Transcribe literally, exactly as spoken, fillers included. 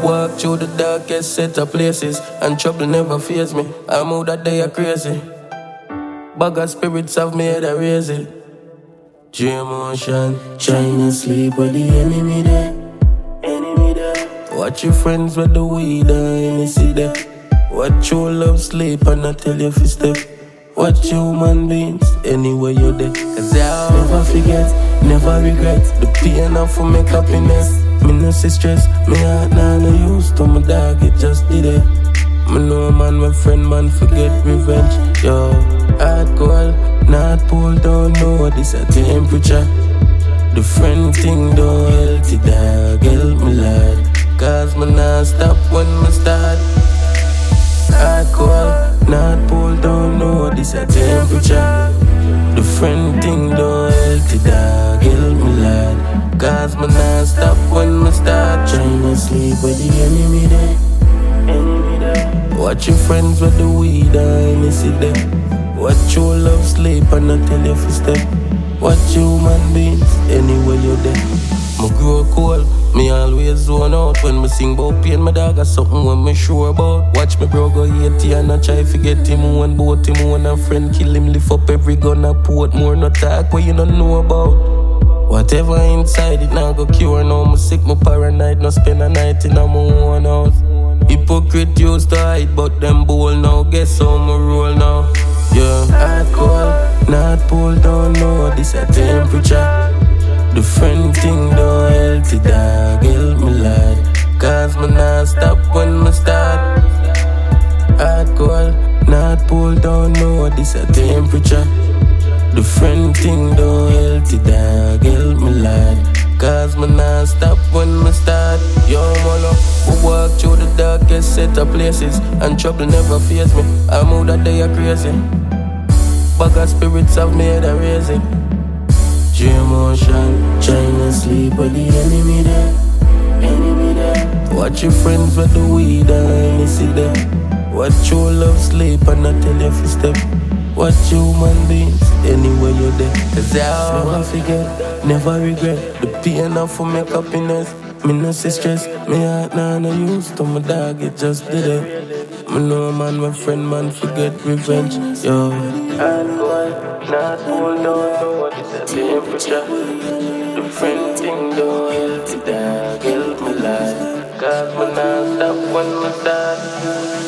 walk through the darkest set of places, and trouble never fears me. I move that they are crazy. Bag of spirits have made a raise it. Dream motion, trying to sleep with the enemy there. Enemy there. Watch your friends with the weed and you see there. Watch your love sleep and I tell you if you step. Watch human beings anywhere you're there. Cause I'll never forget, never regret the pain of for make happiness. Me no see stress, me heart nah no use to my dog, it just did it. Me know man, my friend man forget revenge. Yo, hard cold, not pull down, no, this a temperature. The friend thing don't healthy dog, help me lad. Cause me nah stop when me start. Hard cold, not pull down, no, this a temperature. The friend thing don't healthy dog, help me lad. Cause me nah stop when me start. Trying to sleep with the enemy there. Enemy there. Watch your friends with the weed and you see them. Watch your love sleep and I tell you if you step. Watch human beings anywhere you're there. Me grow cold, me always zone out. When me sing about pain, my dog got something when me sure about. Watch me bro go eighty and I try forget him one boat him one a friend kill him, lift up every gun I port. More no talk what you don't know about. Whatever inside it now go cure now. Me sick, me paranoid, no spend a night in a my own house. Hypocrite used to hide, but them bold now. Guess how me roll now. Yeah, hard cold, not pull down, no, this a temperature. The friend thing don't healthy dog, help me lad. Cause me nah stop when me start. Hard cold, not pull down, no, this a temperature. The friend thing don't healthy dog, help me lad. Cause me nah stop when me start. Yo molo, we walk through the darkest set of places, and trouble never fears me. I move that they are crazy. Bag of spirits have made a raise it. Dream motion, trying to sleep with the enemy there. Enemy there. Watch your friends with the weed and you see them. Watch your love sleep and I tell you if you step. Watch human beings anywhere you're there. Cause I'll never forget, never regret the pain of for make happiness. Me no see stress, me heart nah no use to my dog, it just did it. Me know man, my friend man forget revenge. Yo, hard cold, not hold on, no, this a temperature. The friend thing don't healthy dog, help me lad. Cause me nah stop when me start.